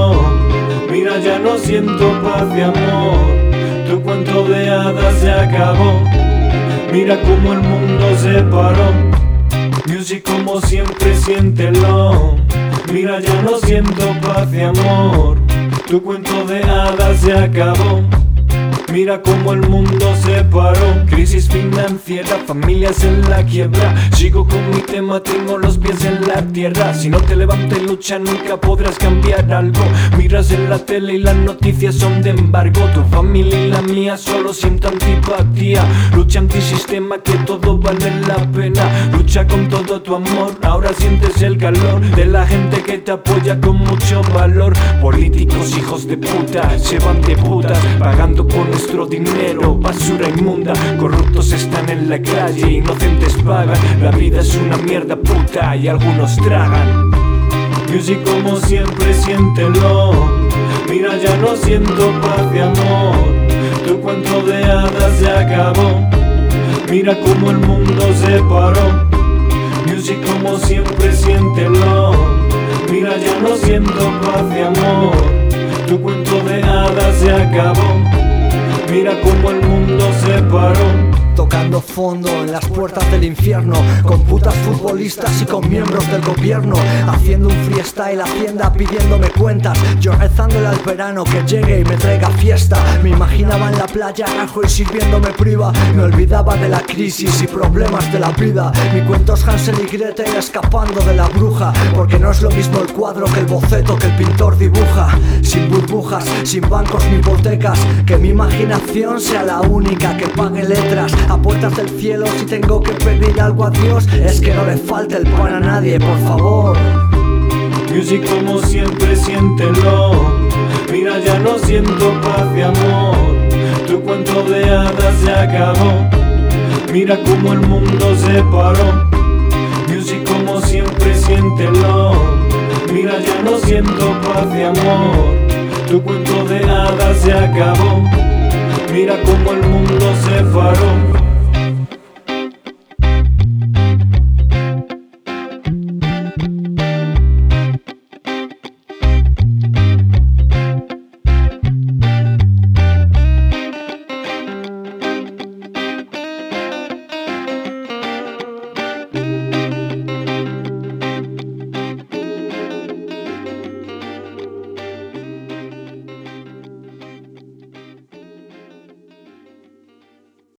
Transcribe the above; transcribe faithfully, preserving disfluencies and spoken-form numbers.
Mira, ya no siento paz y amor. Tu cuento de hadas se acabó. Mira cómo el mundo se paró. Music como siempre, siéntelo. Mira, ya no siento paz y amor. Tu cuento de hadas se acabó. Mira cómo el mundo se paró. Crisis financiera, familias en la quiebra. Sigo con mi tema, tengo los pies en la tierra. Si no te levantas y lucha nunca podrás cambiar algo. Miras en la tele y las noticias son de embargo. Tu familia y la mía solo siento antipatía. Lucha antisistema, que todo vale la pena. Lucha con todo tu amor, ahora sientes el calor de la gente que te apoya con mucho valor. Políticos hijos de puta, se van de putas, pagando con nuestro dinero, basura inmunda. Corruptos están en la calle, inocentes pagan. La vida es una mierda puta y algunos tragan. Music como siempre, siéntelo. Mira, ya no siento paz y amor. Tu cuento de hadas se acabó. Mira cómo el mundo se paró. Music como siempre, siéntelo. Mira, ya no siento paz y amor. Tu cuento de hadas se acabó. Mira cómo el mundo se paró. Tocando fondo en las puertas del infierno, con putas futbolistas y con miembros del gobierno, haciendo un freestyle, Hacienda pidiéndome cuentas, yo rezándole al verano que llegue y me traiga fiesta. Me imaginaba en la playa ajo y sirviéndome priva. Me olvidaba de la crisis y problemas de la vida. Mi cuento es Hansel y Gretel escapando de la bruja, porque no es lo mismo el cuadro que el boceto que el pintor dibuja. Sin burbujas, sin bancos ni hipotecas, que mi imaginación sea la única que pague letras. A puertas del cielo, si tengo que pedir algo a Dios, es que no le falte el pan a nadie, por favor. Music como siempre, siéntelo. Mira, ya no siento paz y amor. Tu cuento de hadas se acabó. Mira cómo el mundo se paró. Music como siempre, siéntelo. Mira, ya no siento paz y amor. Tu cuento de hadas se acabó. Mira cómo el mundo se paró.